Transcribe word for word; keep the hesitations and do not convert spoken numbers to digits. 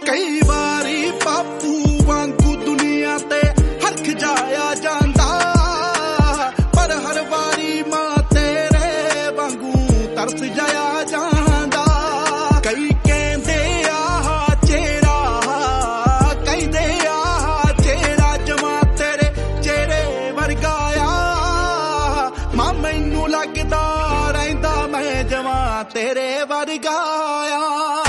ਕਈ ਵਾਰੀ ਬਾਪੂ ਵਾਂਗੂ ਦੁਨੀਆ ਤੇ ਹਰਖ ਜਾਇਆ ਜਾਂਦਾ, ਪਰ ਹਰ ਵਾਰੀ ਮਾਂ ਤੇਰੇ ਵਾਂਗੂ ਤਰਸ ਜਾਇਆ ਜਾਂਦਾ। ਕਈ ਕਹਿੰਦੇ ਆਹ ਚਿਹਰਾ, ਕਹਿੰਦੇ ਆਹ ਚਿਹਰਾ ਜਮਾਂ ਤੇਰੇ ਚਿਹਰੇ ਵਰਗਾ ਆ। ਮਾਂ ਮੈਨੂੰ ਲੱਗਦਾ ਰਹਿੰਦਾ ਮੈਂ ਜਮਾਂ ਤੇਰੇ ਵਰਗਾ ਆ।